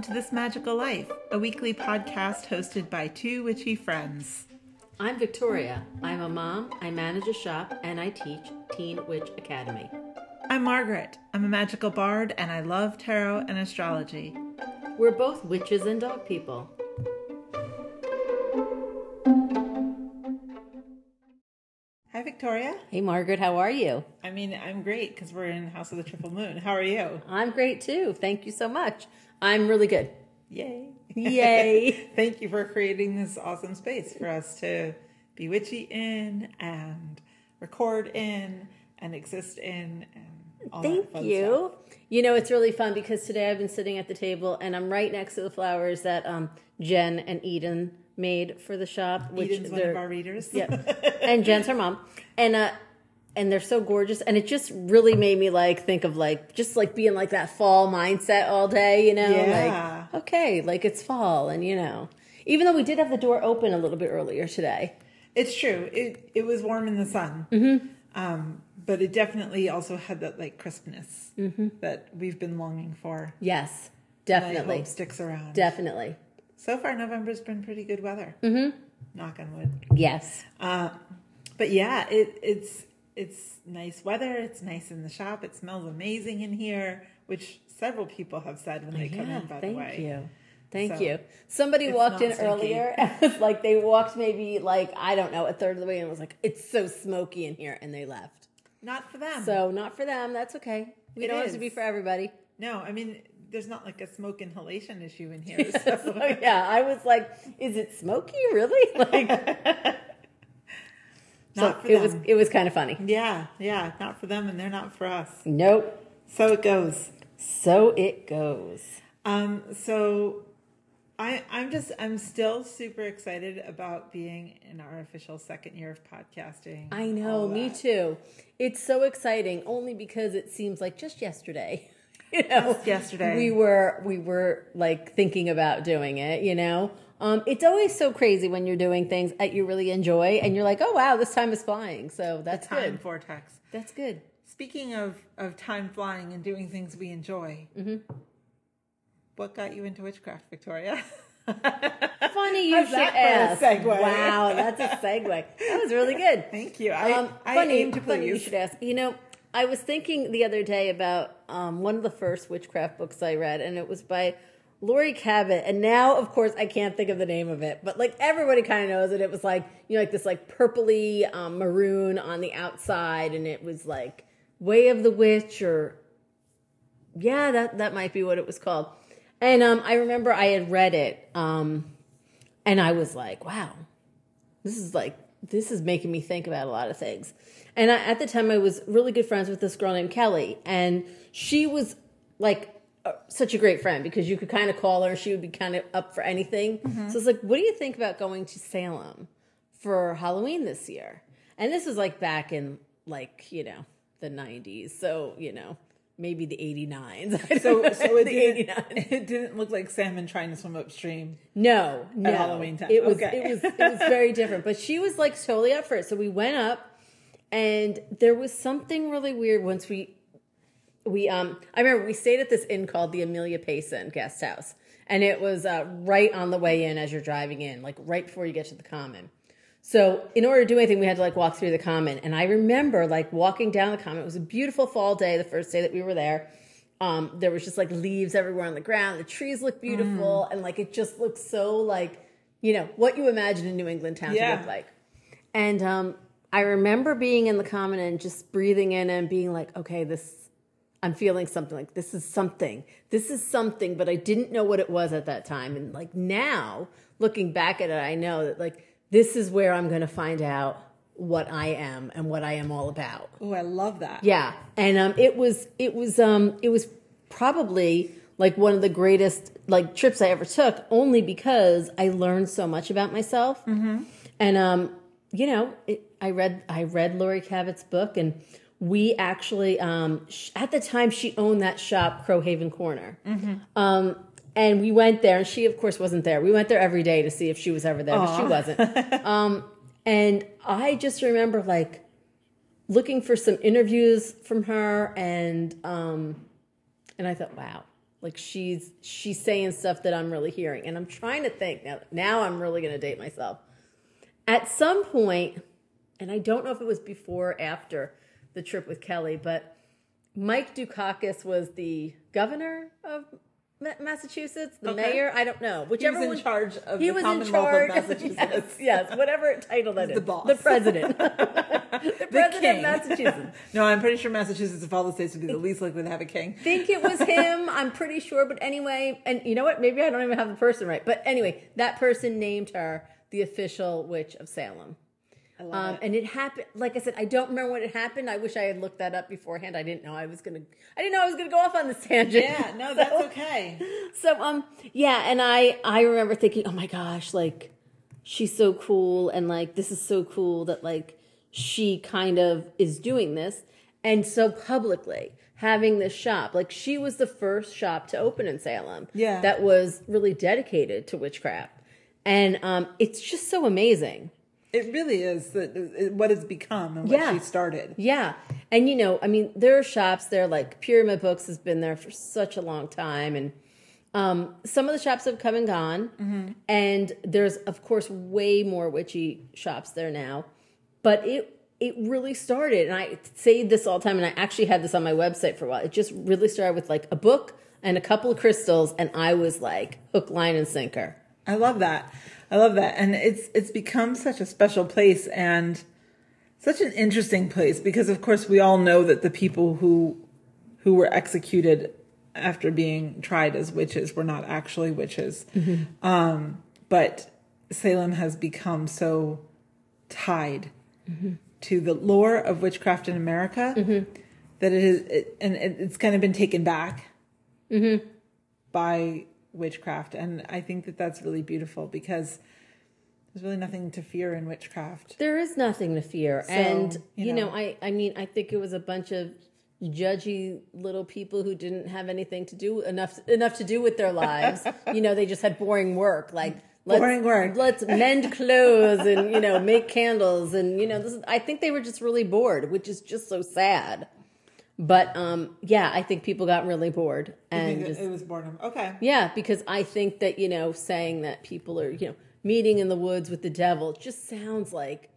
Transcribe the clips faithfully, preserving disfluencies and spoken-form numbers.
to This Magical Life, a weekly podcast hosted by two witchy friends. I'm Victoria. I'm a mom, I manage a shop, and I teach Teen Witch Academy. I'm Margaret. I'm a magical bard, and I love tarot and astrology. We're both witches and dog people. Hi, Victoria. Hey, Margaret, how are you? I mean, I'm great because we're in House of the Triple Moon. How are you? I'm great, too. Thank you so much. I'm really good. Yay. Yay. Thank you for creating this awesome space for us to be witchy in and record in and exist in and all Thank that fun you. stuff. You know, it's really fun because today I've been sitting at the table and I'm right next to the flowers that um, Jen and Eden made for the shop. Which Eden's one of our readers. Yeah. And Jen's her mom. And uh and they're so gorgeous. And it just really made me like think of like just like being like that fall mindset all day, you know? Yeah. Like, okay, like it's fall and you know. Even though we did have the door open a little bit earlier today. It's true. It it was warm in the sun. Mm-hmm. Um, but it definitely also had that like crispness mm-hmm. that we've been longing for. Yes, And I definitely. hope sticks around. Definitely. So far, November's been pretty good weather. Mm-hmm. Knock on wood. Yes. Uh, but yeah, it, it's it's nice weather. It's nice in the shop. It smells amazing in here, which several people have said when they yeah, come in, by thank the way. you. Thank So, you. Somebody it's walked not in stinky. earlier and was like, they walked maybe like, I don't know, a third of the way and was like, it's so smoky in here. And they left. Not for them. So not for them. That's okay. We It don't have is. to be for everybody. No, I mean, there's not like a smoke inhalation issue in here. So. So, yeah, I was like, is it smoky? Really? Like, Not so for it them. was, it was kind of funny. Yeah, yeah, not for them and they're not for us. Nope. So it goes. So it goes. Um, so I, I'm just, I'm still super excited about being in our official second year of podcasting. I know, all me that. too. It's so exciting only because it seems like just yesterday. You know, Just yesterday. we were we were like thinking about doing it, you know. Um, it's always so crazy when you're doing things that you really enjoy and you're like, oh wow, this time is flying. So that's Time good. vortex. That's good. Speaking of, of time flying and doing things we enjoy, Mm-hmm. what got you into witchcraft, Victoria? Funny you How's should that ask. for a segue? Wow, that's a segue. That was really good. Thank you. I, Um, I funny, aim to funny you please. should ask. You know, I was thinking the other day about um, one of the first witchcraft books I read, and it was by Laurie Cabot. And now, of course, I can't think of the name of it, but like everybody kind of knows it. It was like, you know, like this like purpley um, maroon on the outside, and it was like Way of the Witch, or yeah, that that might be what it was called. And um, I remember I had read it, um, and I was like, wow, this is like, this is making me think about a lot of things. And I, at the time, I was really good friends with this girl named Kelly. And she was like uh, such a great friend because you could kind of call her and she would be kind of up for anything. Mm-hmm. So it's like, what do you think about going to Salem for Halloween this year? And this was like back in like, you know, the nineties. So, you know, maybe the eighty-nines. So, so it, the didn't, eighty-nines. it didn't look like salmon trying to swim upstream. No, no. Halloween time. It was Okay. it was it was very different. But she was like totally up for it. So we went up and there was something really weird once we we um I remember we stayed at this inn called the Amelia Payson Guest House. And it was uh, right on the way in as you're driving in, like right before you get to the common. So in order to do anything, we had to like walk through the common. And I remember like walking down the common. It was a beautiful fall day, the first day that we were there. Um, there was just like leaves everywhere on the ground. The trees looked beautiful. Mm. And like, it just looked so like, you know, what you imagine a New England town Yeah. to look like. And um, I remember being in the common and just breathing in and being like, okay, this, I'm feeling something like this is something, this is something, but I didn't know what it was at that time. And like now looking back at it, I know that like, this is where I'm going to find out what I am and what I am all about. Oh, I love that. Yeah. And um, it was, it was, um, it was probably like one of the greatest like trips I ever took only because I learned so much about myself. Mm-hmm. And, um, you know, it, I read, I read Laurie Cabot's book and we actually, um, sh- at the time she owned that shop, Crowhaven Corner. Mm-hmm. Um, And we went there, and she, of course, wasn't there. We went there every day to see if she was ever there, but she wasn't. um, and I just remember, like, looking for some interviews from her, and um, and I thought, wow, Like she's she's saying stuff that I'm really hearing. And I'm trying to think now. Now I'm really going to date myself. At some point, and I don't know if it was before or after the trip with Kelly, but Mike Dukakis was the governor of Massachusetts, the Okay. mayor. I don't know. Whichever he was in one, charge of he the was in Commonwealth charge. of Massachusetts. yes, yes, whatever title that is. The boss. The president. the president king. of Massachusetts. No, I'm pretty sure Massachusetts, of all the states, would be the least likely to have a king. I think it was him. I'm pretty sure. But anyway, and you know what? Maybe I don't even have the person right. But anyway, that person named her the official witch of Salem. I love Um, it. and it happened, like I said, I don't remember when it happened. I wish I had looked that up beforehand. I didn't know I was going to, I didn't know I was going to go off on this tangent. Yeah, no, that's okay. So, um, yeah, and I, I remember thinking, oh my gosh, like, she's so cool. And like, this is so cool that like, she kind of is doing this. And so publicly having this shop, like she was the first shop to open in Salem. Yeah. That was really dedicated to witchcraft. And, um, it's just so amazing. It really is that what it's become and what Yeah. she started. Yeah. And, you know, I mean, there are shops there, like Pyramid Books has been there for such a long time. And um, some of the shops have come and gone. Mm-hmm. And there's, of course, way more witchy shops there now. But it it really started, and I say this all the time, and I actually had this on my website for a while. It just really started with like a book and a couple of crystals, and I was like hook, line, and sinker. I love that. I love that. And it's it's become such a special place and such an interesting place because of course we all know that the people who who were executed after being tried as witches were not actually witches. Mm-hmm. Um, but Salem has become so tied mm-hmm. to the lore of witchcraft in America mm-hmm. that it is it, and it, it's kind of been taken back mm-hmm. by witchcraft, and I think that that's really beautiful because there's really nothing to fear in witchcraft. There is nothing to fear, So, and you you know, know. I I mean, I think it was a bunch of judgy little people who didn't have anything to do enough enough to do with their lives. You know, they just had boring work, like let's, Boring work. Let's mend clothes and you know make candles, and you know, this is, I think they were just really bored, which is just so sad. But um, yeah, I think people got really bored, I and think just, it, it was boredom. Okay. yeah, because I think that, you know, saying that people are, you know, meeting in the woods with the devil just sounds like,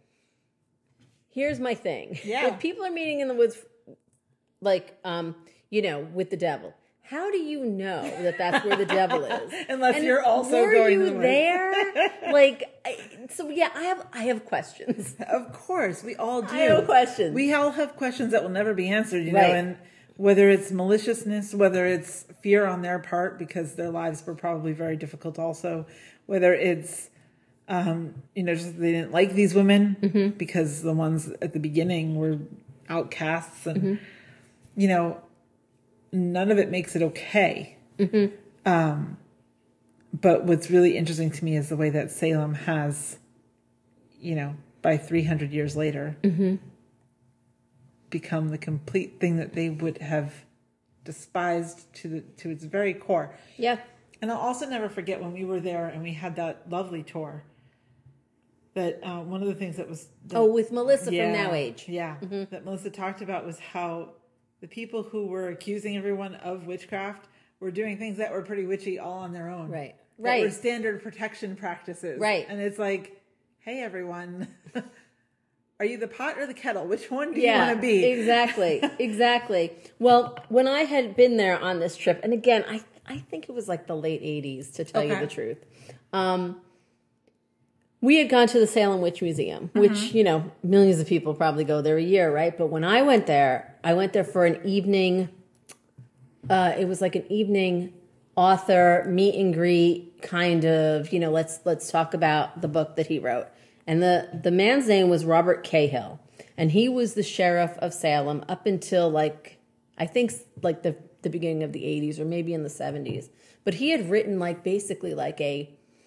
here's my thing. Yeah. If people are meeting in the woods, like, um, you know, with the devil, how do you know that that's where the devil is? Unless And you're also were going you to the woods. there? Like, I, so yeah, I have, I have questions. Of course, we all do. I have questions. We all have questions that will never be answered, you Right. know, and whether it's maliciousness, whether it's fear on their part because their lives were probably very difficult also, whether it's, um, you know, just they didn't like these women mm-hmm. because the ones at the beginning were outcasts and, mm-hmm. you know, none of it makes it okay. Mm-hmm. Um, but what's really interesting to me is the way that Salem has, you know, by three hundred years later, mm-hmm. become the complete thing that they would have despised to the to its very core. Yeah. And I'll also never forget when we were there and we had that lovely tour. That uh, one of the things that was that, Oh, with Melissa yeah, from Now Age. yeah, mm-hmm. that Melissa talked about was how the people who were accusing everyone of witchcraft were doing things that were pretty witchy all on their own. Right. That Right. were standard protection practices. Right. And it's like, hey, everyone, are you the pot or the kettle? Which one do you Yeah, want to be? exactly, exactly. Well, when I had been there on this trip, and again, I I think it was like the late eighties, to tell you Okay. the truth. Um, we had gone to the Salem Witch Museum, which, Mm-hmm. you know, millions of people probably go there a year, right? But when I went there, I went there for an evening. Uh, it was like an evening author meet and greet kind of, you know, let's let's talk about the book that he wrote. And the, the man's name was Robert Cahill. And he was the sheriff of Salem up until like, I think like the, the beginning of the eighties or maybe in the seventies. But he had written like basically like a,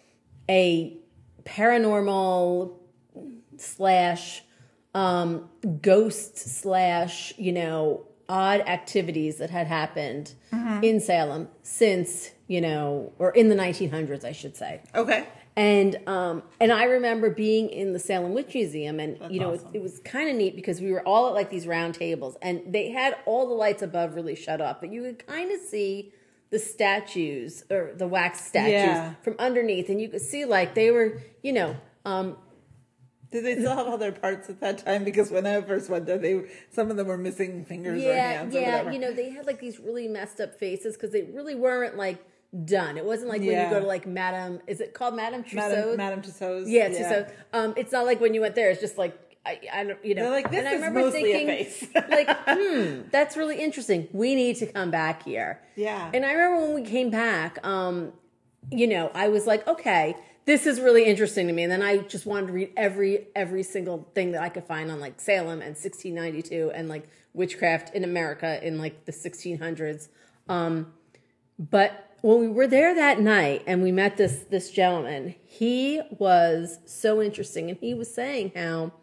a paranormal slash um, ghost slash, you know, odd activities that had happened mm-hmm. in Salem since, you know, or in the nineteen hundreds, I should say. Okay. And um, and I remember being in the Salem Witch Museum, and That's you know awesome. it, it was kind of neat because we were all at like these round tables, and they had all the lights above really shut off, but you could kind of see the statues or the wax statues Yeah. from underneath, and you could see like they were, you know, um, Did they still have all their parts at that time? Because when I first went there, they some of them were missing fingers or yeah, hands or yeah, whatever. you know, they had like these really messed up faces because they really weren't like done. It wasn't like when Yeah. you go to like Madame, is it called Madame Tussauds? Madame, Madame Tussauds. Yeah, Tussauds. Um, it's not like when you went there. It's just like I, I don't, you know. They're like, this and I is remember mostly thinking, a face. like, hmm, that's really interesting. We need to come back here. Yeah. And I remember when we came back, um, you know, I was like, okay, this is really interesting to me. And then I just wanted to read every every single thing that I could find on like Salem and sixteen ninety-two and like witchcraft in America in like the sixteen hundreds. Um, but when we were there that night and we met this this gentleman, he was so interesting, and he was saying how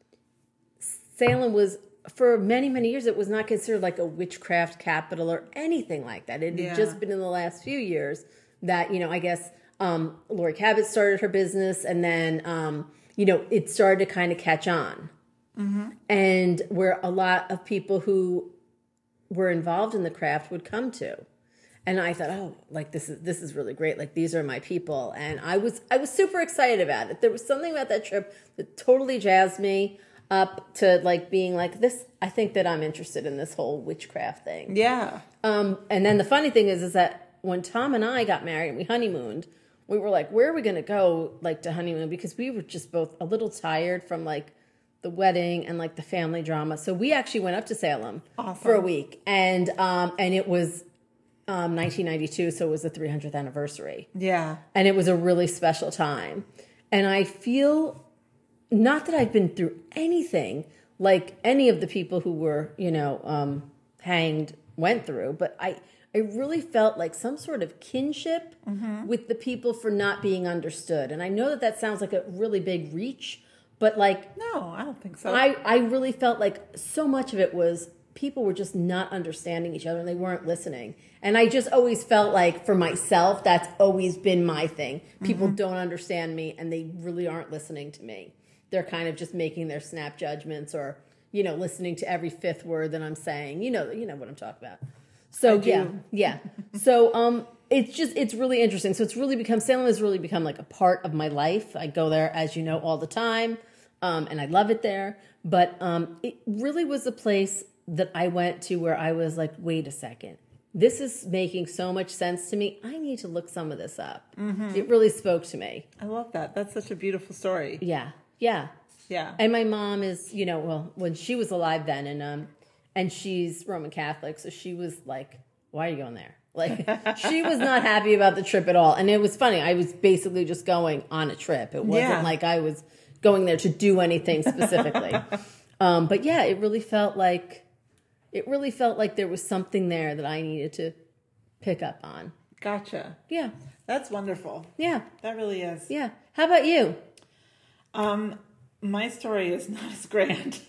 Salem was, for many, many years, it was not considered like a witchcraft capital or anything like that. It had Yeah. just been in the last few years that, you know, I guess um, Lori Cabot started her business, and then, um, you know, it started to kind of catch on. Mm-hmm. And where a lot of people who were involved in the craft would come to. And I thought, oh, like this is this is really great. Like these are my people, and I was I was super excited about it. There was something about that trip that totally jazzed me up to like being like this. I think that I'm interested in this whole witchcraft thing. Yeah. Um, and then the funny thing is, is that when Tom and I got married and we honeymooned, we were like, where are we going to go like to honeymoon? Because we were just both a little tired from like the wedding and like the family drama. So we actually went up to Salem Awesome. for a week, and um, and it was. Um, nineteen ninety-two, so it was the three hundredth anniversary. Yeah. And it was a really special time. And I feel, not that I've been through anything like any of the people who were, you know, um, hanged went through, but I, I really felt like some sort of kinship mm-hmm. with the people for not being understood. And I know that that sounds like a really big reach, but like... No, I don't think so. I, I really felt like so much of it was people were just not understanding each other and they weren't listening. And I just always felt like for myself, that's always been my thing. People mm-hmm. don't understand me and they really aren't listening to me. They're kind of just making their snap judgments or, you know, listening to every fifth word that I'm saying. You know, you know what I'm talking about. So yeah, yeah. So um, it's just, it's really interesting. So it's really become, Salem has really become like a part of my life. I go there, as you know, all the time. Um, and I love it there. But um, it really was a place that I went to where I was like, wait a second. This is making so much sense to me. I need to look some of this up. Mm-hmm. It really spoke to me. I love that. That's such a beautiful story. Yeah. Yeah. Yeah. And my mom is, you know, well, when she was alive then, and um, and she's Roman Catholic, so she was like, why are you going there? Like, she was not happy about the trip at all. And it was funny. I was basically just going on a trip. It wasn't yeah. like I was going there to do anything specifically. um, but yeah, it really felt like, it really felt like there was something there that I needed to pick up on. Gotcha. Yeah. That's wonderful. Yeah. That really is. Yeah. How about you? Um, my story is not as grand.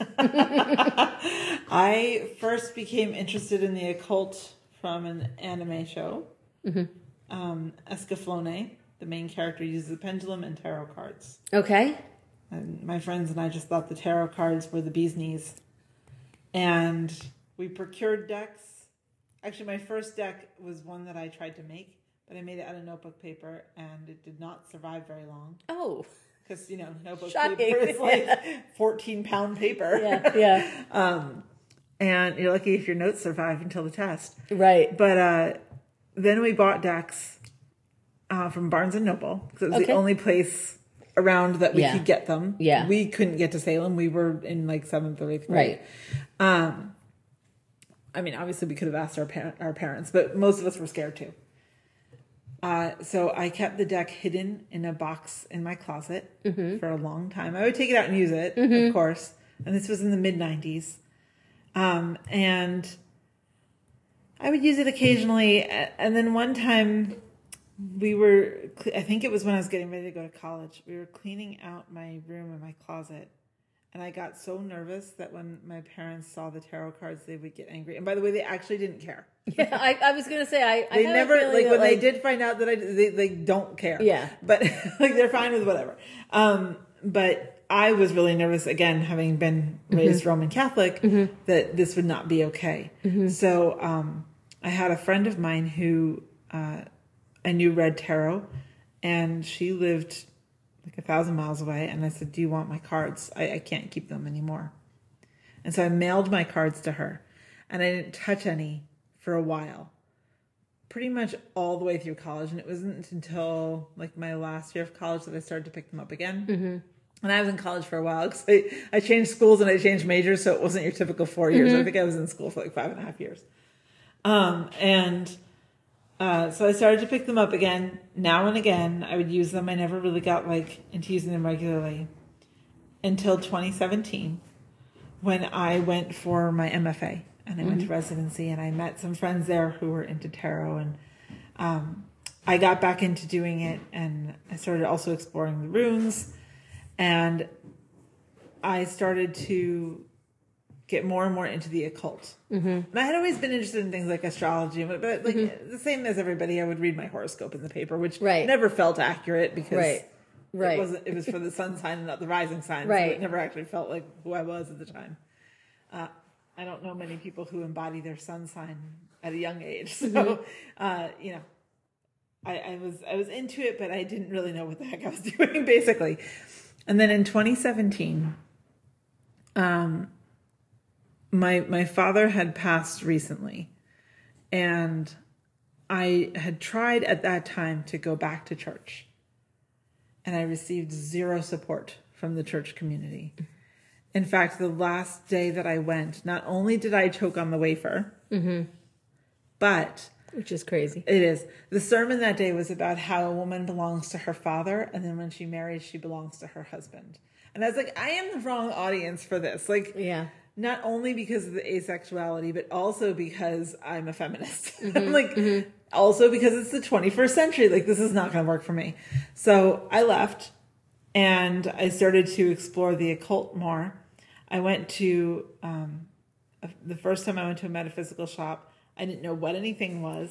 I first became interested in the occult from an anime show. Mm-hmm. Um, Escaflowne, the main character, uses a pendulum and tarot cards. Okay. And my friends and I just thought the tarot cards were the bee's knees. And we procured decks. Actually, my first deck was one that I tried to make, but I made it out of notebook paper, and it did not survive very long. Oh. Because, you know, notebook Shocking. paper is like fourteen pound paper. Yeah, yeah. um, and you're lucky if your notes survive until the test. Right. But uh, then we bought decks uh, from Barnes and Noble, because it was Okay. the only place around that we Yeah. could get them. Yeah. We couldn't get to Salem. We were in like seventh or eighth grade. Right. Um, I mean, obviously we could have asked our par- our parents, but most of us were scared too. Uh, so I kept the deck hidden in a box in my closet mm-hmm. for a long time. I would take it out and use it, mm-hmm. of course. And this was in the mid nineties. Um, and I would use it occasionally. And then one time we were, I think it was when I was getting ready to go to college, we were cleaning out my room and my closet. And I got so nervous that when my parents saw the tarot cards, they would get angry. And by the way, they actually didn't care. Yeah, I, I was going to say, I, they I never, like that, when like, they did find out that I, they, they don't care. Yeah. But like they're fine with whatever. Um, but I was really nervous, again, having been raised mm-hmm. Roman Catholic, mm-hmm. that this would not be okay. Mm-hmm. So, um, I had a friend of mine who uh, I knew read tarot, and she lived like a thousand miles away. And I said, do you want my cards? I, I can't keep them anymore. And so I mailed my cards to her, and I didn't touch any for a while, pretty much all the way through college. And it wasn't until like my last year of college that I started to pick them up again. Mm-hmm. And I was in college for a while because I, I changed schools and I changed majors. So it wasn't your typical four years. Mm-hmm. I think I was in school for like five and a half years. Um, and uh, so I started to pick them up again. Now and again, I would use them. I never really got like into using them regularly until twenty seventeen when I went for my M F A and I mm-hmm. went to residency, and I met some friends there who were into tarot, and um, I got back into doing it, and I started also exploring the runes, and I started to get more and more into the occult. Mm-hmm. And I had always been interested in things like astrology, but, but like mm-hmm. the same as everybody, I would read my horoscope in the paper, which right. never felt accurate because right. Right. It wasn't. It was for the sun sign and not the rising sign. Right. So it never actually felt like who I was at the time. Uh, I don't know many people who embody their sun sign at a young age. So, mm-hmm. uh, you know, I, I was I was into it, but I didn't really know what the heck I was doing, basically. And then in twenty seventeen, um, my my father had passed recently, and I had tried at that time to go back to church. And I received zero support from the church community. In fact, the last day that I went, not only did I choke on the wafer, mm-hmm. but... Which is crazy. It is. The sermon that day was about how a woman belongs to her father, and then when she marries, she belongs to her husband. And I was like, I am the wrong audience for this. Like, yeah. Not only because of the asexuality, but also because I'm a feminist. Mm-hmm. like, mm-hmm. Also because it's the twenty-first century. Like, this is not going to work for me. So I left, and I started to explore the occult more. I went to, um, the first time I went to a metaphysical shop, I didn't know what anything was,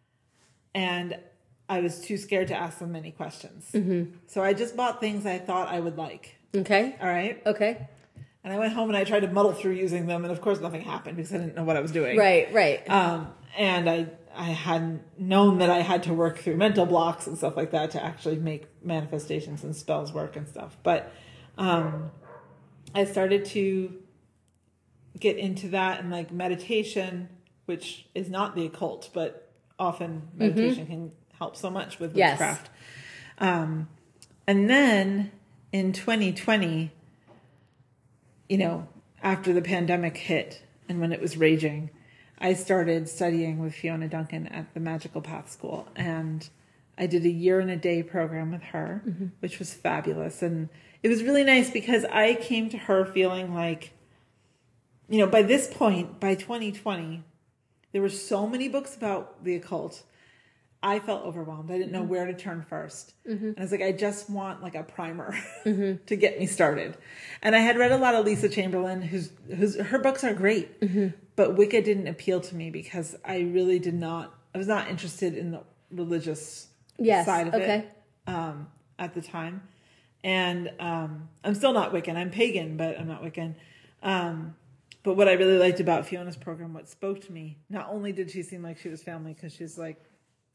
and I was too scared to ask them many questions. Mm-hmm. So I just bought things I thought I would like. Okay. All right? Okay. And I went home and I tried to muddle through using them, and of course nothing happened because I didn't know what I was doing. Right, right. Um, and I I hadn't known that I had to work through mental blocks and stuff like that to actually make manifestations and spells work and stuff. But um, I started to get into that, and like meditation, which is not the occult, but often meditation mm-hmm. can help so much with witchcraft. Yes. Um, and then in twenty twenty, you know, after the pandemic hit and when it was raging, I started studying with Fiona Duncan at the Magical Path School, and I did a year and a day program with her, mm-hmm. which was fabulous. And it was really nice because I came to her feeling like, you know, by this point, by twenty twenty, there were so many books about the occult. I felt overwhelmed. I didn't know where to turn first. Mm-hmm. And I was like, I just want like a primer mm-hmm. to get me started. And I had read a lot of Lisa Chamberlain, who's, who's her books are great, mm-hmm. but Wicca didn't appeal to me because I really did not, I was not interested in the religious yes, side of okay. it um, at the time. And um, I'm still not Wiccan. I'm pagan, but I'm not Wiccan. Um, but what I really liked about Fiona's program, what spoke to me, not only did she seem like she was family, because she's like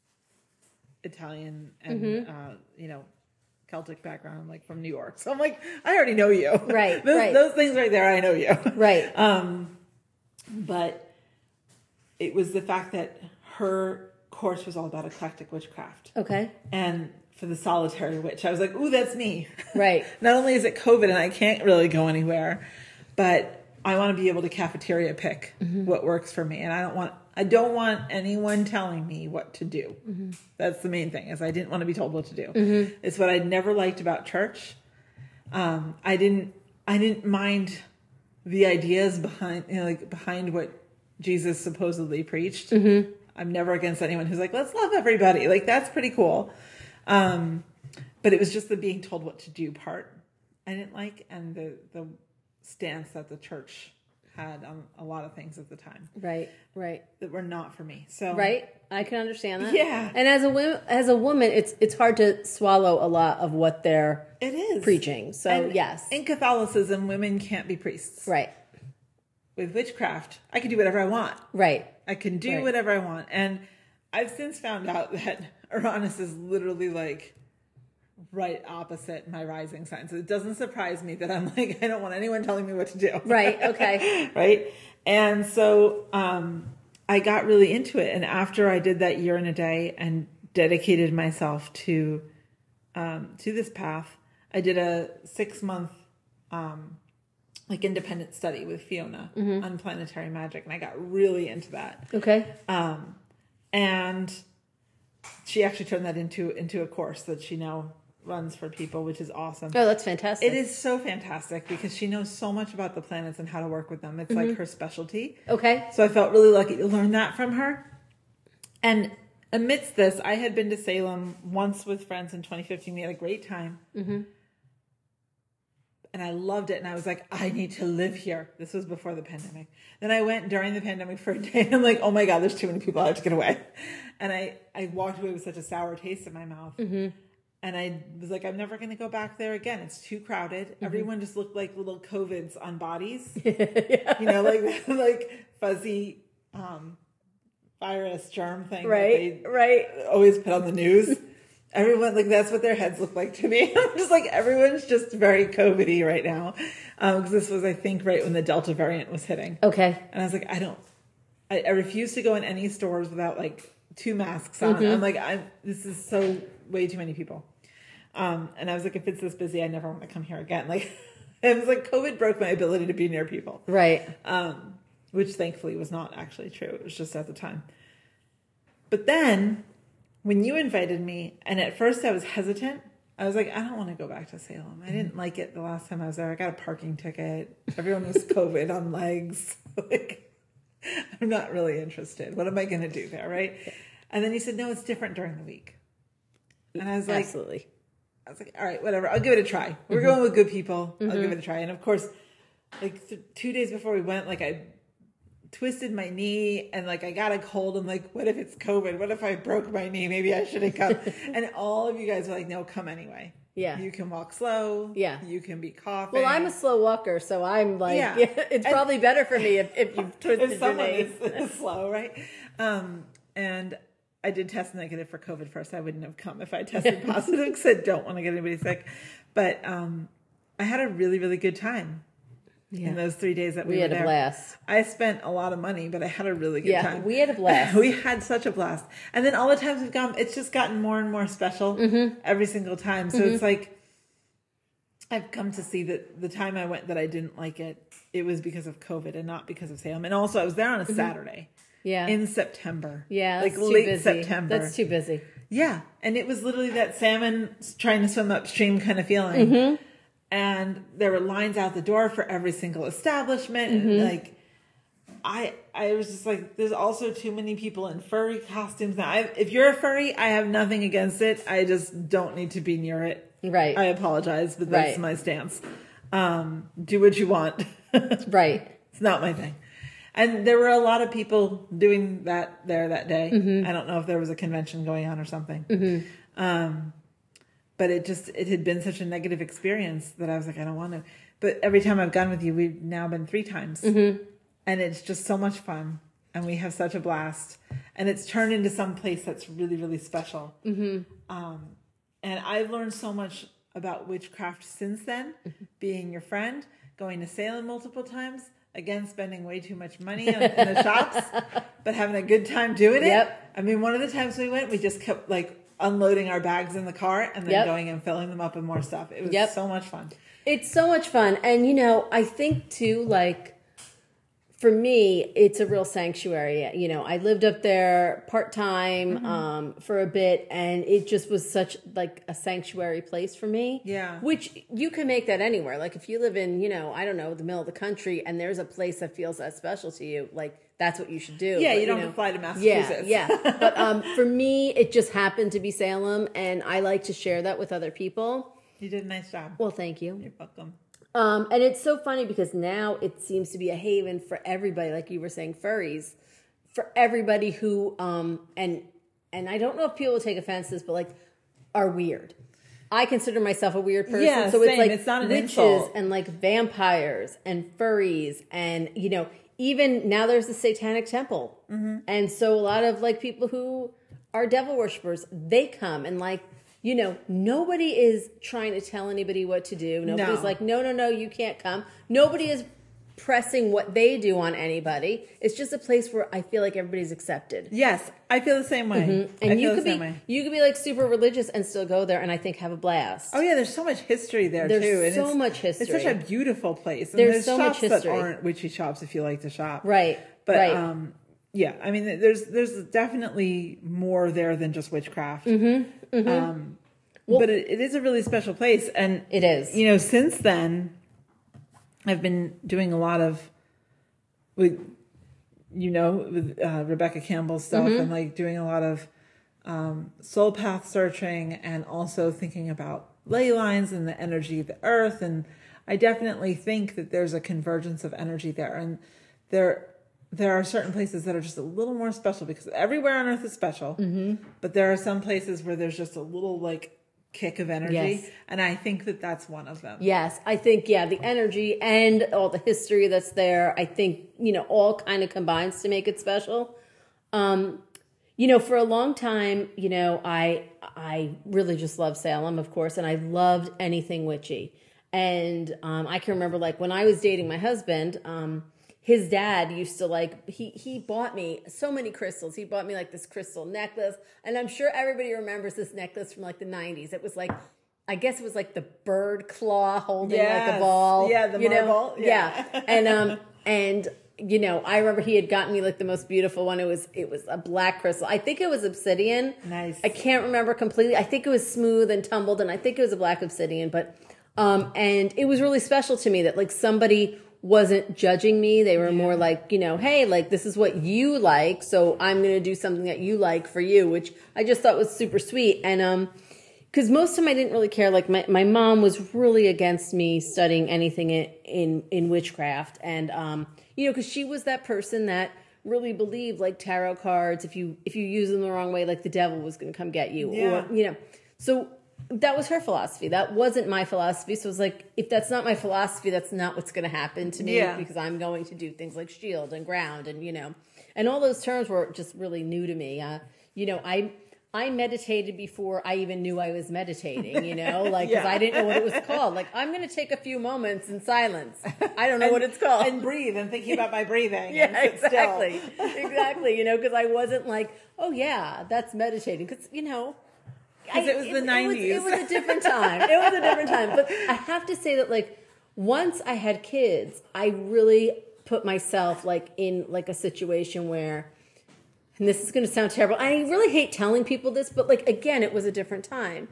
Italian and, mm-hmm. uh, you know, Celtic background, like from New York. So I'm like, I already know you. Right, those, right. Those things right there, I know you. Right. Um, but it was the fact that her course was all about eclectic witchcraft. Okay. And for the solitary witch, I was like, ooh, that's me. Right. Not only is it COVID and I can't really go anywhere, but I want to be able to cafeteria pick mm-hmm. what works for me. And I don't want, I don't want anyone telling me what to do. Mm-hmm. That's the main thing, is I didn't want to be told what to do. Mm-hmm. It's what I never liked about church. Um, I didn't, I didn't mind the ideas behind, you know, like behind what Jesus supposedly preached. Mm-hmm. I'm never against anyone who's like, let's love everybody. Like, that's pretty cool. Um, but it was just the being told what to do part I didn't like, and the, the stance that the church had on a lot of things at the time. Right, right. That were not for me. So right, I can understand that. Yeah. And as a woman, as a woman, it's it's hard to swallow a lot of what they're it is preaching. So and yes, in Catholicism, women can't be priests. Right. with witchcraft, I can do whatever I want. Right. I can do Right. whatever I want. And I've since found out that Uranus is literally like right opposite my rising sign. So it doesn't surprise me that I'm like, I don't want anyone telling me what to do. Right. Okay. Right. And so um, I got really into it. And after I did that year and a day and dedicated myself to um, to this path, I did a six month um, like independent study with Fiona mm-hmm. on planetary magic. And I got really into that. Okay. Um, and she actually turned that into into a course that she now runs for people, which is awesome. Oh, that's fantastic. It is so fantastic because she knows so much about the planets and how to work with them. It's mm-hmm. like her specialty. Okay. So I felt really lucky to learn that from her. And amidst this, I had been to Salem once with friends in twenty fifteen. We had a great time. Mm-hmm. And I loved it. And I was like, I need to live here. This was before the pandemic. Then I went during the pandemic for a day. And I'm like, oh my God, there's too many people. I have to get away. And I, I walked away with such a sour taste in my mouth. Mm-hmm. And I was like, I'm never going to go back there again. It's too crowded. Mm-hmm. Everyone just looked like little COVIDs on bodies. Yeah. You know, like like fuzzy um, virus germ thing. Right, that they right. always put on the news. Everyone, like, that's what their heads look like to me. I'm just like, everyone's just very COVID-y right now. Because um, this was, I think, right when the Delta variant was hitting. Okay. And I was like, I don't, I, I refuse to go in any stores without, like, two masks on. Mm-hmm. I'm like, I'm, this is so way too many people. Um, and I was like, if it's this busy, I never want to come here again. Like, it was like COVID broke my ability to be near people. Right. Um, which thankfully was not actually true. It was just at the time. But then when you invited me, and at first I was hesitant, I was like, I don't want to go back to Salem. I didn't like it the last time I was there. I got a parking ticket. Everyone was COVID on legs. Like, I'm not really interested. What am I going to do there, right? And then he said, no, it's different during the week. And I was like, absolutely. I was like, all right, whatever. I'll give it a try. We're mm-hmm. going with good people. Mm-hmm. I'll give it a try. And of course, like th- two days before we went, like I twisted my knee and like I got a cold. I'm like, what if it's COVID? What if I broke my knee? Maybe I shouldn't come. And all of you guys were like, no, come anyway. Yeah. You can walk slow. Yeah. You can be coughing. Well, I'm a slow walker, so I'm like, yeah, yeah it's and probably better for me if, if you've twisted if your someone knee. Is, is slow, right? Um, and I did test negative for COVID first. I wouldn't have come if I tested positive because I don't want to get anybody sick. But um, I had a really, really good time yeah. in those three days that we, we were had there. a blast. I spent a lot of money, but I had a really good yeah, time. We had a blast. We had such a blast. And then all the times we've gone, it's just gotten more and more special mm-hmm. every single time. So mm-hmm. it's like, I've come to see that the time I went that I didn't like it, it was because of COVID and not because of Salem. And also I was there on a mm-hmm. Saturday. Yeah. In September. Yeah. Like too late busy. September. That's too busy. Yeah. And it was literally that salmon trying to swim upstream kind of feeling. Mm-hmm. And there were lines out the door for every single establishment. Mm-hmm. And like, I I was just like, there's also too many people in furry costumes now. I, if you're a furry, I have nothing against it. I just don't need to be near it. Right. I apologize, but that's right. my stance. Um, do what you want. Right. It's not my thing. And there were a lot of people doing that there that day. Mm-hmm. I don't know if there was a convention going on or something. Mm-hmm. Um, but it just, it had been such a negative experience that I was like, I don't want to. But every time I've gone with you, we've now been three times. Mm-hmm. And it's just so much fun. And we have such a blast. And it's turned into some place that's really, really special. Mm-hmm. Um, and I've learned so much about witchcraft since then. Mm-hmm. Being your friend, going to Salem multiple times. Again, spending way too much money on, in the shops, but having a good time doing it. Yep. I mean, one of the times we went, we just kept like unloading our bags in the car and then yep. going and filling them up with more stuff. It was yep. so much fun. It's so much fun. And, you know, I think too, like, for me, it's a real sanctuary. You know, I lived up there part-time mm-hmm. um, for a bit, and it just was such like a sanctuary place for me. Yeah. Which you can make that anywhere. Like if you live in, you know, I don't know, the middle of the country, and there's a place that feels that special to you, like that's what you should do. Yeah, but, you don't you know, have to fly to Massachusetts. Yeah, yeah. But um, for me, it just happened to be Salem, and I like to share that with other people. You did a nice job. Well, thank you. You're welcome. Um, and it's so funny because now it seems to be a haven for everybody, like you were saying, furries, for everybody who, um, and and I don't know if people will take offense to this, but like, are weird. I consider myself a weird person. Yeah, so same. it's like it's not an witches insult. and like vampires and furries and, you know, even now there's the Satanic Temple. Mm-hmm. And so a lot of like people who are devil worshippers, they come and like, you know, nobody is trying to tell anybody what to do. Nobody's No. like, no, no, no, you can't come. Nobody is pressing what they do on anybody. It's just a place where I feel like everybody's accepted. Yes, I feel the same way. Mm-hmm. I And feel you could the same be way. you could be like super religious and still go there and I think have a blast. Oh yeah, there's so much history there There's too. And so it's, much history. It's such a beautiful place. And There's there's so much shops history. that aren't witchy shops if you like to shop. Right. But right. um yeah, I mean there's there's definitely more there than just witchcraft. Mm-hmm. Mm-hmm. Um but it, it is a really special place, and it is. You know, since then I've been doing a lot of with you know, with uh, Rebecca Campbell's stuff Mm-hmm. and like doing a lot of um, soul path searching and also thinking about ley lines and the energy of the earth. And I definitely think that there's a convergence of energy there. And there, there are certain places that are just a little more special because everywhere on earth is special. Mm-hmm. But there are some places where there's just a little like kick of energy. Yes. And I think that that's one of them. Yes, I think, yeah, the energy and all the history that's there, I think, you know, all kind of combines to make it special. Um, you know, for a long time, you know, I I really just loved Salem, of course, and I loved anything witchy. And um, I can remember, like, when I was dating my husband, um, his dad used to, like, he, he bought me so many crystals. He bought me, like, this crystal necklace. And I'm sure everybody remembers this necklace from, like, the nineties. It was, like, I guess it was, like, the bird claw holding, Yes. like, a ball. Yeah, the you know? marble. Yeah. Yeah. And, um, and, you know, I remember he had gotten me, like, the most beautiful one. It was, it was a black crystal. I think it was obsidian. Nice. I can't remember completely. I think it was smooth and tumbled, and I think it was a black obsidian. But, um, and it was really special to me that, like, somebody wasn't judging me. They were more like, you know, hey, like, this is what you like, so I'm going to do something that you like for you, which I just thought was super sweet. And um because most of the time I didn't really care. Like, my, my mom was really against me studying anything in in, in witchcraft. And um you know, because she was that person that really believed, like, tarot cards, if you if you use them the wrong way, like, the devil was going to come get you. Yeah. Or, you know, so that was her philosophy. That wasn't my philosophy. So it was like, if that's not my philosophy, that's not what's going to happen to me, Yeah. because I'm going to do things like shield and ground and, you know, and all those terms were just really new to me. Uh, you know, I I meditated before I even knew I was meditating, you know, like, because Yeah. I didn't know what it was called. Like, I'm going to take a few moments in silence. I don't know And- what it's called. And breathe and thinking about my breathing. Yeah, and sit exactly. Still. Exactly. You know, because I wasn't like, oh, yeah, that's meditating. Because, you know, 'Cause it was the nineties. It was, it was a different time. It was a different time. But I have to say that, like, once I had kids, I really put myself, like, in, like, a situation where, and this is going to sound terrible, I really hate telling people this, but, like, again, it was a different time.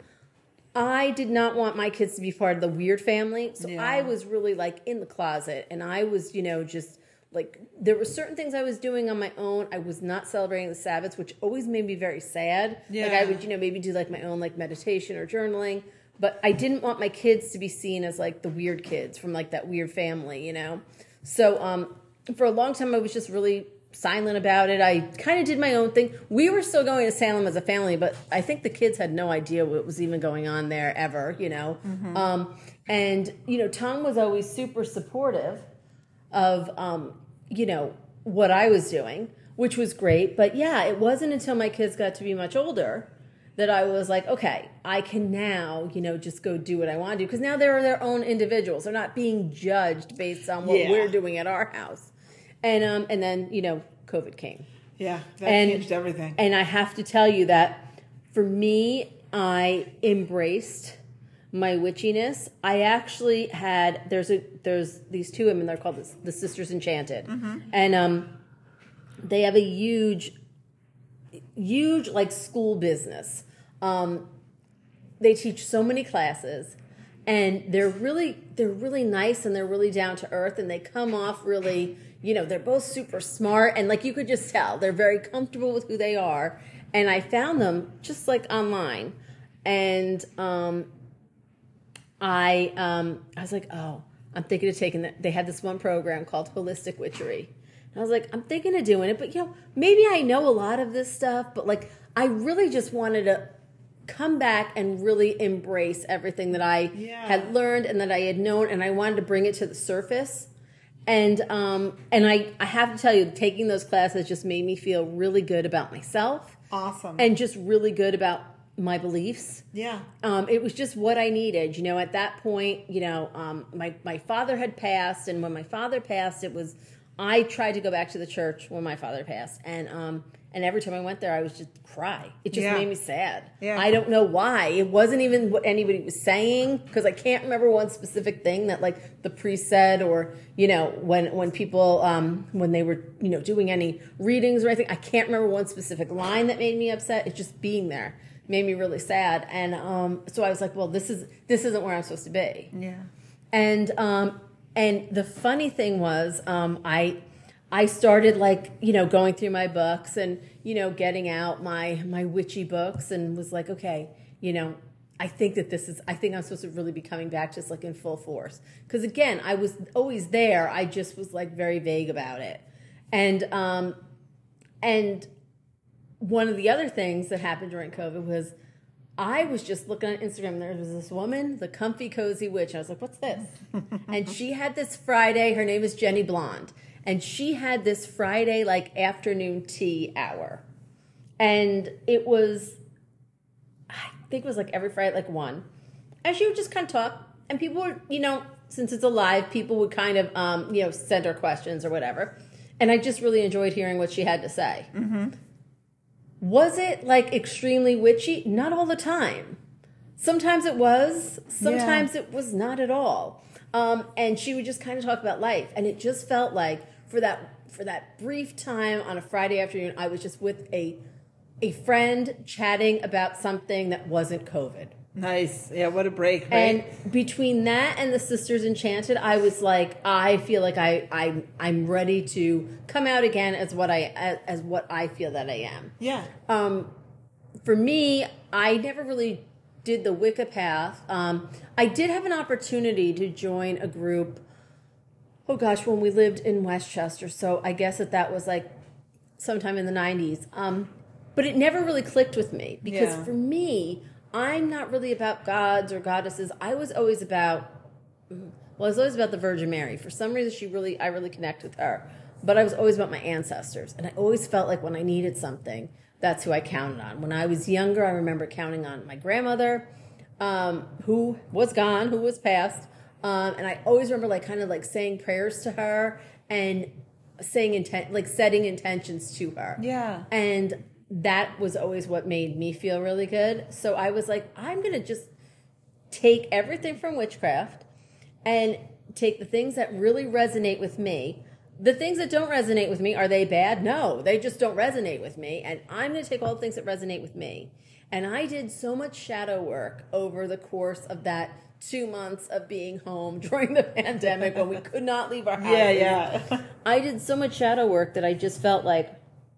I did not want my kids to be part of the weird family. So Yeah. I was really, like, in the closet, and I was, you know, just, like, there were certain things I was doing on my own. I was not celebrating the Sabbaths, which always made me very sad. Like, I Yeah. would, you know, maybe do, like, my own, like, meditation or journaling. But I didn't want my kids to be seen as, like, the weird kids from, like, that weird family, you know? So um, for a long time, I was just really silent about it. I kind of did my own thing. We were still going to Salem as a family, but I think the kids had no idea what was even going on there ever, you know? Mm-hmm. Um, and, you know, Tom was always super supportive of, um, you know, what I was doing, which was great. But yeah, it wasn't until my kids got to be much older that I was like, okay, I can now, you know, just go do what I want to do. Because now they're their own individuals. They're not being judged based on what Yeah. we're doing at our house. And um, and then, you know, COVID came. Yeah, that And- changed everything. And I have to tell you that for me, I embraced my witchiness. I actually had there's a there's these two women. They're called the, the Sisters Enchanted, Mm-hmm. and um, they have a huge, huge like school business. Um, they teach so many classes, and they're really they're really nice and they're really down to earth, and they come off really, you know, they're both super smart, and like you could just tell they're very comfortable with who they are. And I found them just like online, and um, I um, I was like, oh, I'm thinking of taking that. They had this one program called Holistic Witchery. And I was like, I'm thinking of doing it, but you know, maybe I know a lot of this stuff, but like I really just wanted to come back and really embrace everything that I Yeah. had learned and that I had known, and I wanted to bring it to the surface. And um, and I, I have to tell you, taking those classes just made me feel really good about myself. Awesome. And just really good about my beliefs. Yeah. Um, it was just what I needed. You know, at that point, you know, um, my, my father had passed. And when my father passed, it was, I tried to go back to the church when my father passed. And um, and every time I went there, I was just cry. It just Yeah. made me sad. Yeah. I don't know why. It wasn't even what anybody was saying, because I can't remember one specific thing that like the priest said, or, you know, when, when people, um, when they were, you know, doing any readings or anything. I can't remember one specific line that made me upset. It's just being there made me really sad. And um, so I was like, well, this is, this isn't where I'm supposed to be. Yeah. And um, and the funny thing was, um, I I started like, you know, going through my books and, you know, getting out my my witchy books, and was like, okay, you know, I think that this is, I think I'm supposed to really be coming back just like in full force. Because again, I was always there. I just was like very vague about it. And um, and one of the other things that happened during COVID was, I was just looking on Instagram. There was this woman, the Comfy Cozy Witch. I was like, what's this? And she had this Friday. Her name is Jenny Blonde. And she had this Friday, like, afternoon tea hour. And it was, I think it was like every Friday at like one. And she would just kind of talk. And people were, you know, since it's a live, people would kind of, um, you know, send her questions or whatever. And I just really enjoyed hearing what she had to say. Mm-hmm. Was it like extremely witchy? Not all the time. Sometimes it was. Sometimes yeah. it was not at all. Um, and she would just kind of talk about life. And it just felt like for that for that brief time on a Friday afternoon, I was just with a a friend chatting about something that wasn't COVID. Nice. Yeah, what a break, right? And between that and the Sisters Enchanted, I was like, I feel like I, I I'm ready to come out again as what I as, as what I feel that I am. Yeah. Um, for me, I never really did the Wicca path. Um, I did have an opportunity to join a group. Oh gosh, when we lived in Westchester, so I guess that that was like sometime in the nineties. Um, but it never really clicked with me because Yeah. for me, I'm not really about gods or goddesses. I was always about, well, I was always about the Virgin Mary. For some reason, she really, I really connect with her. But I was always about my ancestors. And I always felt like when I needed something, that's who I counted on. When I was younger, I remember counting on my grandmother, um, who was gone, who was passed. Um, and I always remember like kind of like saying prayers to her and saying intent, like setting intentions to her. Yeah. And that was always what made me feel really good. So I was like, I'm going to just take everything from witchcraft and take the things that really resonate with me. The things that don't resonate with me, are they bad? No, they just don't resonate with me. And I'm going to take all the things that resonate with me. And I did so much shadow work over the course of that two months of being home during the pandemic when we could not leave our house. Yeah, yeah. I did so much shadow work that I just felt like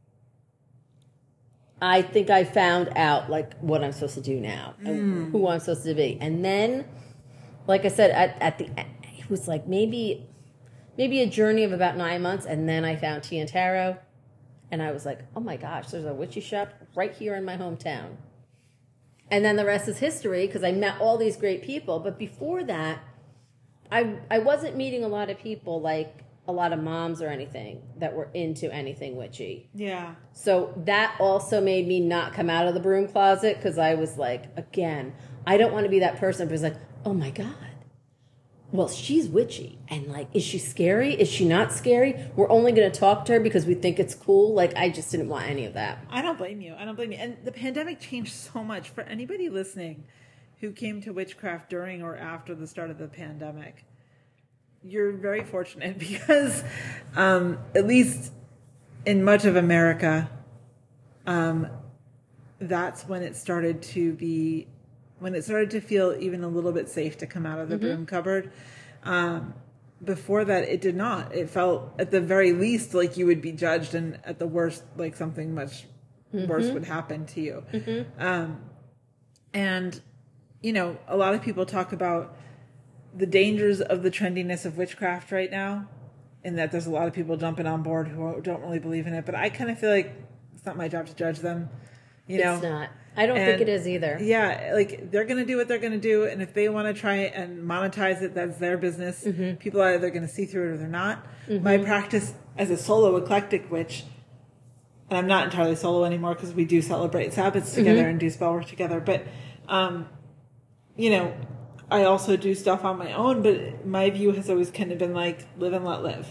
I think I found out like what I'm supposed to do now and mm. who I'm supposed to be. And then, like I said, at, at the end, it was like maybe maybe a journey of about nine months. And then I found Tea and Tarot. And I was like, oh my gosh, there's a witchy shop right here in my hometown. And then the rest is history because I met all these great people. But before that, I I wasn't meeting a lot of people like a lot of moms or anything that were into anything witchy. Yeah. So that also made me not come out of the broom closet because I was like, again, I don't want to be that person who's like, oh my God, well, she's witchy. And like, is she scary? Is she not scary? We're only going to talk to her because we think it's cool. Like, I just didn't want any of that. I don't blame you. I don't blame you. And the pandemic changed so much for anybody listening who came to witchcraft during or after the start of the pandemic. You're very fortunate because um, at least in much of America, um, that's when it started to be, when it started to feel even a little bit safe to come out of the mm-hmm. broom cupboard. Um, before that, it did not. It felt at the very least like you would be judged, and at the worst, like something much mm-hmm. worse would happen to you. Mm-hmm. Um, and, you know, a lot of people talk about the dangers of the trendiness of witchcraft right now, and that there's a lot of people jumping on board who don't really believe in it. But I kind of feel like it's not my job to judge them. You know, it's not. I don't And, think it is either. Yeah, like they're going to do what they're going to do, and if they want to try and monetize it, that's their business. Mm-hmm. People are either going to see through it or they're not. Mm-hmm. My practice as a solo eclectic witch, and I'm not entirely solo anymore because we do celebrate Sabbats together Mm-hmm. and do spell work together, but um, you know, I also do stuff on my own. But my view has always kind of been like live and let live,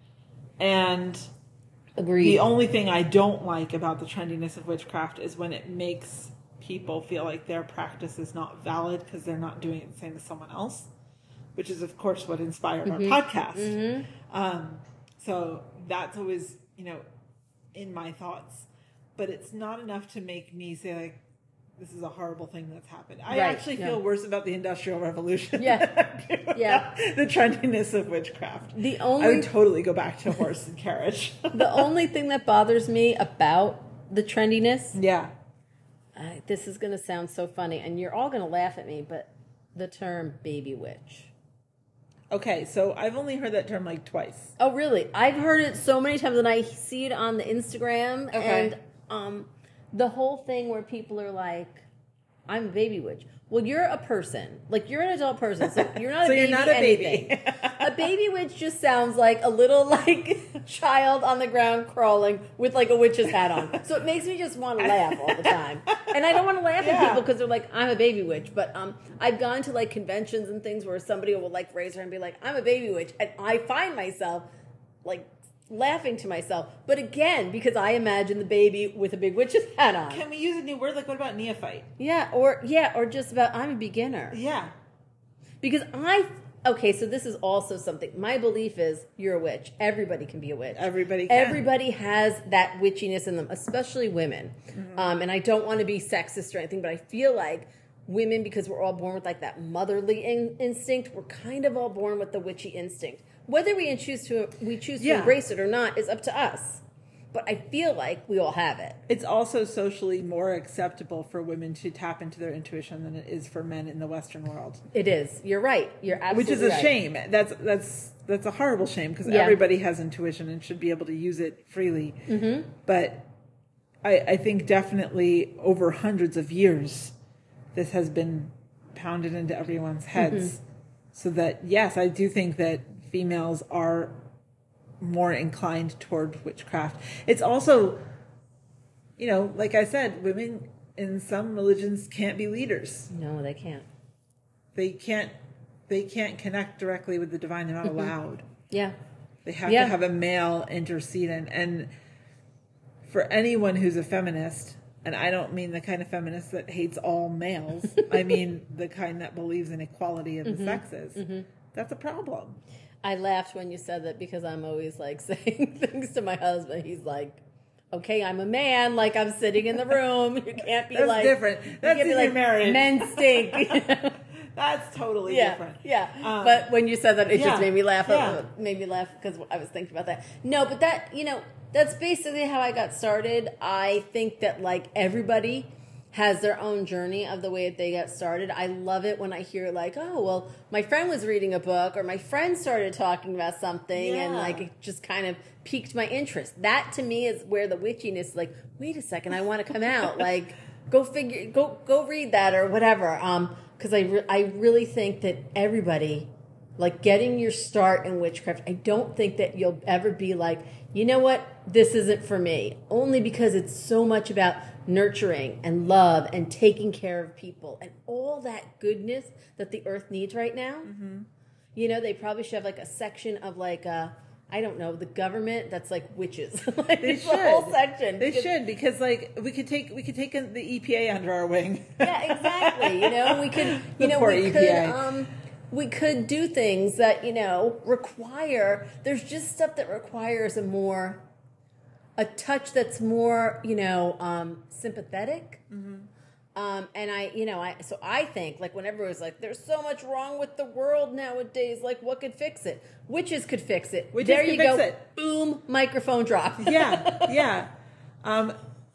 and. Agreed. The only thing I don't like about the trendiness of witchcraft is when it makes people feel like their practice is not valid because they're not doing it the same as someone else, which is, of course, what inspired Mm-hmm. our podcast. Mm-hmm. Um, so that's always, you know, in my thoughts. But it's not enough to make me say, like, this is a horrible thing that's happened. I Right, actually no. feel worse about the Industrial Revolution Yeah. than I do Yeah. about the trendiness of witchcraft. The I only would totally go back to horse and carriage. the only thing that bothers me about the trendiness, Yeah. uh, this is going to sound so funny, and you're all going to laugh at me, but the term baby witch. Okay, so I've only heard that term like twice. Oh, really? I've heard it so many times, and I see it on the Instagram, Okay. and um, the whole thing where people are like, "I'm a baby witch." Well, you're a person, like you're an adult person, so you're not So a you're baby. not a baby. anything. A baby witch just sounds like a little like child on the ground crawling with like a witch's hat on. So it makes me just want to laugh all the time, and I don't want to laugh Yeah. at people because they're like, "I'm a baby witch." But um, I've gone to like conventions and things where somebody will like raise her and be like, "I'm a baby witch," and I find myself like laughing to myself. But again, because I imagine the baby with a big witch's hat on. Can we use a new word? Like, what about neophyte? Yeah, or yeah, or just about I'm a beginner. Yeah. Because I okay, so this is also something. My belief is you're a witch. Everybody can be a witch. Everybody can. Everybody has that witchiness in them, especially women. Mm-hmm. Um, and I don't want to be sexist or anything, but I feel like women, because we're all born with like that motherly in- instinct, we're kind of all born with the witchy instinct. Whether we choose to we choose to Yeah. embrace it or not is up to us. But I feel like we all have it. It's also socially more acceptable for women to tap into their intuition than it is for men in the Western world. It is. You're right. You're absolutely Which is a right. shame. That's that's that's a horrible shame because Yeah. everybody has intuition and should be able to use it freely. Mm-hmm. But I, I think definitely over hundreds of years, this has been pounded into everyone's heads. Mm-hmm. So that, yes, I do think that females are more inclined toward witchcraft. It's also, you know, like I said, women in some religions can't be leaders. No, they can't. They can't they can't connect directly with the divine. They're not allowed. Yeah. They have Yeah. to have a male intercede. And, and for anyone who's a feminist, and I don't mean the kind of feminist that hates all males, I mean the kind that believes in equality of the sexes, that's a problem. I laughed when you said that because I'm always like saying things to my husband. He's like, okay, I'm a man. Like I'm sitting in the room. You can't be That's like different. you That's can't be in like, your marriage. Men stink. That's totally yeah, different. yeah. Um, but when you said that, it yeah, just made me laugh. yeah. It made me laugh because I was thinking about that. No, but that, you know, that's basically how I got started. I think that like everybody has their own journey of the way that they got started. I love it when I hear like, oh, well, my friend was reading a book or my friend started talking about something and Yeah. like it just kind of piqued my interest. That to me is where the witchiness, like, wait a second, I want to come out. Like, go figure, go go read that or whatever. Um, because I re- I really think that everybody, like getting your start in witchcraft, I don't think that you'll ever be like, you know what, this isn't for me. Only because it's so much about nurturing and love and taking care of people and all that goodness that the earth needs right now. Mm-hmm. You know, they probably should have like a section of like, uh, I don't know, the government that's like witches. Like, They it's should. the whole section. They Because- should, because like we could take we could take the E P A under our wing. Yeah, exactly. You know, we could, you The know, poor we E P could, A. um, we could do things that you know require. There's just stuff that requires a more, a touch that's more, you know, um, sympathetic. Mm-hmm. Um, and I, you know, I so I think like when everyone's like, "There's so much wrong with the world nowadays. Like, what could fix it? Witches could fix it. Witches there could you fix go. it. Boom, microphone drop. yeah, yeah. Um,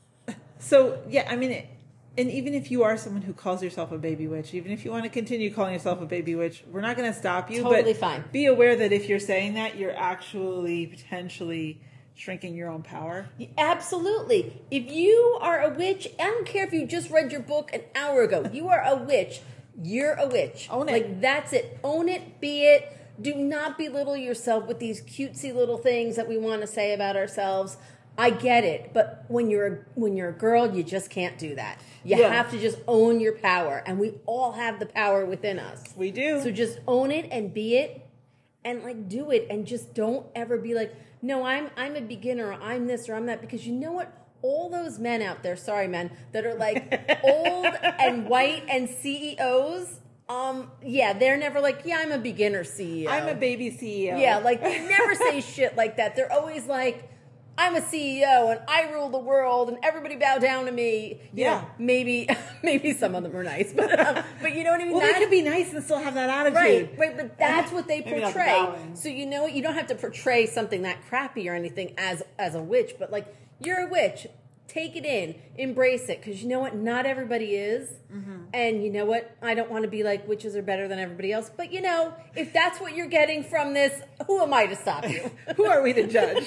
so yeah, I mean, it, and even if you are someone who calls yourself a baby witch, even if you want to continue calling yourself a baby witch, we're not going to stop you. Totally but fine. Be aware that if you're saying that, you're actually potentially shrinking your own power. Absolutely. If you are a witch, I don't care if you just read your book an hour ago. You are a witch. You're a witch. Own it. Like, that's it. Own it. Be it. Do not belittle yourself with these cutesy little things that we want to say about ourselves. I get it, but when you're a, when you're a girl, you just can't do that. You Yeah. have to just own your power, and we all have the power within us. We do. So just own it and be it, and like do it, and just don't ever be like, no, I'm I'm a beginner, or I'm this or I'm that, because you know what? All those men out there, sorry men, that are like old and white and C E Os, um, yeah, they're never like, yeah, I'm a beginner C E O. I'm a baby C E O. Yeah, like they never say shit like that. They're always like, I'm a C E O and I rule the world and everybody bow down to me. You Yeah. know, maybe maybe some of them are nice, but um, but you know what I mean? Well, That- they could be nice and still have that attitude. Right, right, but that's what they Maybe not portray. bowing. So you know what? You don't have to portray something that crappy or anything as as a witch, but like you're a witch. Take it in, embrace it, because you know what? Not everybody is, Mm-hmm. and you know what? I don't want to be like witches are better than everybody else, but you know, if that's what you're getting from this, who am I to stop you? Who are we to judge?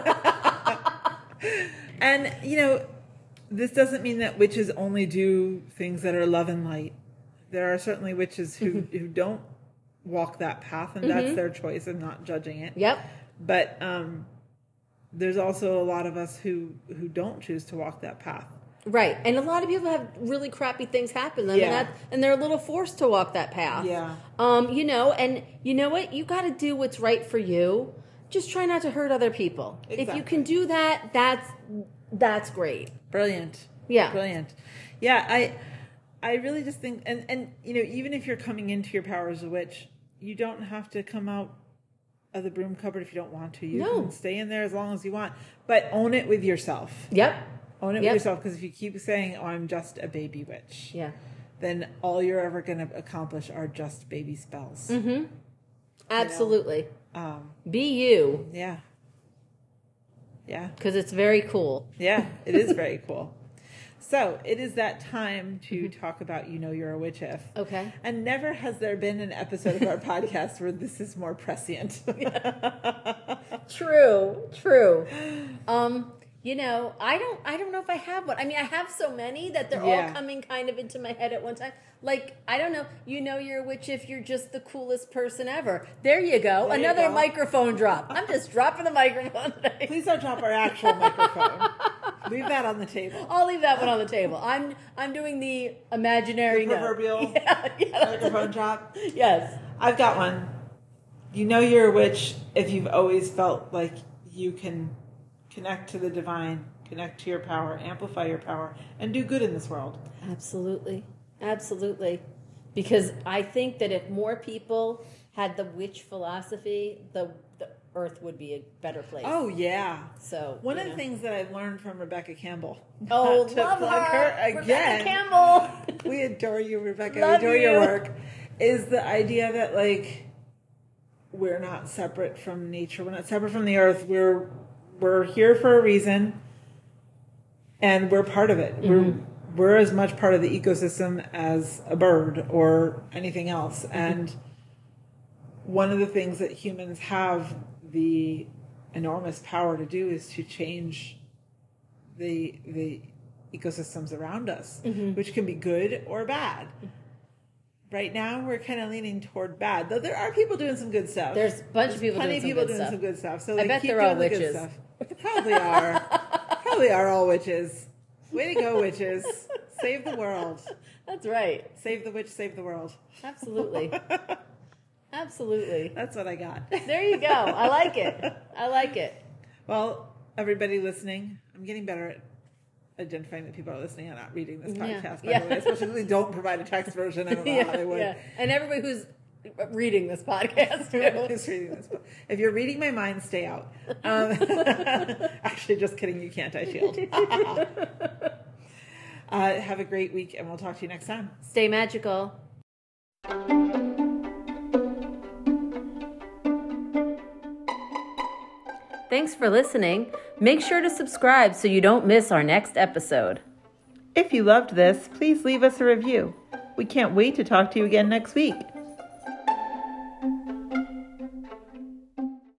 And, you know, this doesn't mean that witches only do things that are love and light. There are certainly witches who, who don't walk that path, and that's their choice. I'm not judging it. Yep. But um, there's also a lot of us who, who don't choose to walk that path. Right, and a lot of people have really crappy things happen to them, Yeah. and, that, and they're a little forced to walk that path. Yeah. Um, you know, and you know what? You got to do what's right for you. Just try not to hurt other people. If you Exactly. can do that, that's that's great. Brilliant. Yeah. Brilliant. Yeah, I I really just think, and, and you know, even if you're coming into your power as a witch, you don't have to come out of the broom cupboard if you don't want to. You No. can stay in there as long as you want, but own it with yourself. Yep. Own it Yep. with yourself, because if you keep saying, oh, I'm just a baby witch, Yeah. then all you're ever going to accomplish are just baby spells. Mm-hmm. Absolutely. Um, Be you, yeah. Yeah. because it's very cool. Yeah, it is very cool. So it is that time to talk about You Know You're a Witch If. Okay. And never has there been an episode of our podcast where this is more prescient. True. True. Um, you know, I don't I don't know if I have one. I mean, I have so many that they're Yeah. all coming kind of into my head at one time. Like, I don't know, you know you're a witch if you're just the coolest person ever. There you go. There you Another go. microphone drop. I'm just dropping the microphone today. Please don't drop our actual microphone. Leave that on the table. I'll leave that one on the table. I'm I'm doing the imaginary The note. proverbial Yeah, yeah. microphone drop. Yes. I've got one. You know you're a witch if you've always felt like you can connect to the divine, connect to your power, amplify your power, and do good in this world. Absolutely. Absolutely. Because I think that if more people had the witch philosophy, the, the earth would be a better place. Oh, yeah. So One you of the know. things that I've learned from Rebecca Campbell. Oh, not to love plug her, again. Rebecca Campbell. We adore you, Rebecca. Love we adore you. your work. Is the idea that, like, we're not separate from nature. We're not separate from the earth. We're we're here for a reason, and we're part of it. Mm-hmm. We're we're as much part of the ecosystem as a bird or anything else. Mm-hmm. And one of the things that humans have the enormous power to do is to change the the ecosystems around us, Mm-hmm. which can be good or bad. Right now, we're kind of leaning toward bad, though there are people doing some good stuff. There's a bunch of people plenty doing of some people good doing stuff. some good stuff. So I like, bet keep they're all doing the good witches. stuff. Probably are. Probably are all witches. Way to go, witches! Save the world. That's right. Save the witch. Save the world. Absolutely. Absolutely. That's what I got. There you go. I like it. I like it. Well, everybody listening, I'm getting better at identifying that people are listening and not reading this Yeah. podcast. By Yeah. the way, especially if they don't provide a text version. I don't know how they would. yeah. And everybody who's reading this podcast. Who's reading this book. If you're reading my mind, stay out. Um, actually, just kidding. You can't. I shield. uh, have a great week, and we'll talk to you next time. Stay magical. Thanks for listening. Make sure to subscribe so you don't miss our next episode. If you loved this, please leave us a review. We can't wait to talk to you again next week.